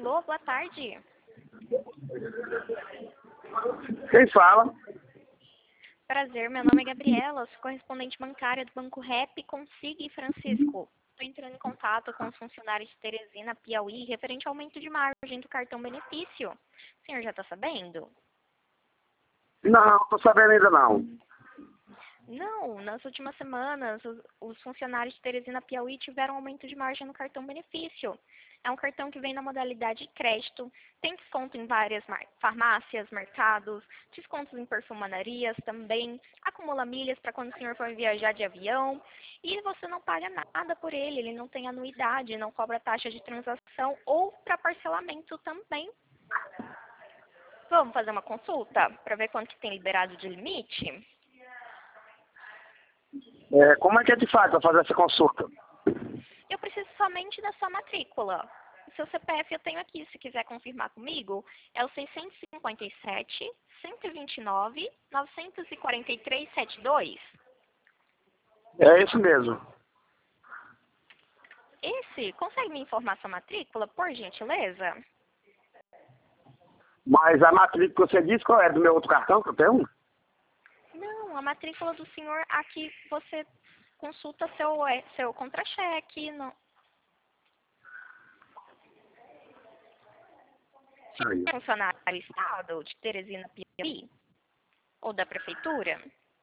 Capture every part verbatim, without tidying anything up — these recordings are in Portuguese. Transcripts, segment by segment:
Alô, boa tarde. Quem fala? Prazer, meu nome é Gabriela, sou correspondente bancária do Banco Rep, Consigue Francisco. Estou entrando em contato com os funcionários de Teresina, Piauí, referente ao aumento de margem do cartão benefício. O senhor já está sabendo? Não, tô sabendo ainda não. Não, nas últimas semanas, os, os funcionários de Teresina, Piauí tiveram aumento de margem no cartão benefício. É um cartão que vem na modalidade de crédito, tem desconto em várias farmácias, mercados, descontos em perfumanarias também, acumula milhas para quando o senhor for viajar de avião e você não paga nada por ele, ele não tem anuidade, não cobra taxa de transação ou para parcelamento também. Vamos fazer uma consulta para ver quanto que tem liberado de limite? É, como é que a gente faz para fazer essa consulta? Eu preciso somente da sua matrícula. O seu C P F eu tenho aqui, se quiser confirmar comigo, é o seiscentos e cinquenta e sete, cento e vinte e nove, novecentos e quarenta e três, setenta e dois. É isso mesmo. Esse, consegue me informar sua matrícula, por gentileza? Mas a matrícula que você disse, qual é? Do meu outro cartão que eu tenho? Não, a matrícula do senhor, aqui você consulta seu, seu contra-cheque. Não. Aí. Funcionário do Estado de Teresina, Piauí? Ou da Prefeitura?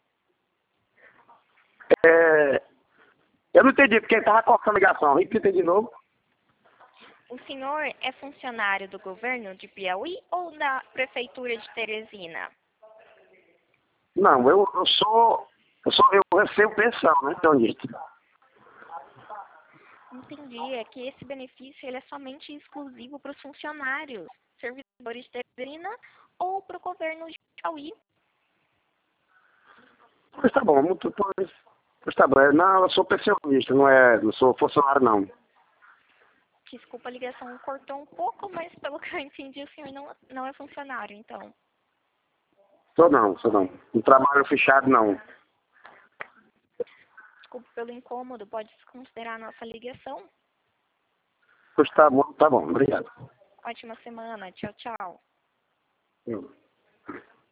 É, eu não entendi porque estava cortando a ligação. Repita de novo. O senhor é funcionário do governo de Piauí ou da Prefeitura de Teresina? Não, eu, eu sou. Eu sou. Eu recebo pensão, né? Então, gente. Entendi, é que esse benefício ele é somente exclusivo para os funcionários, servidores de Teresina ou para o governo de Piauí. Pois tá bom, muito, pois, pois tá bom. É, não, eu sou pensionista, não é. Não sou funcionário, não. Desculpa, a ligação cortou um pouco, mas pelo que eu entendi, o senhor não, não é funcionário, então. Sou não, sou não. Não trabalho fechado, não. Desculpa pelo incômodo, pode desconsiderar a nossa ligação. Pois tá bom, tá bom. Obrigado. Ótima semana, tchau, tchau. Eu.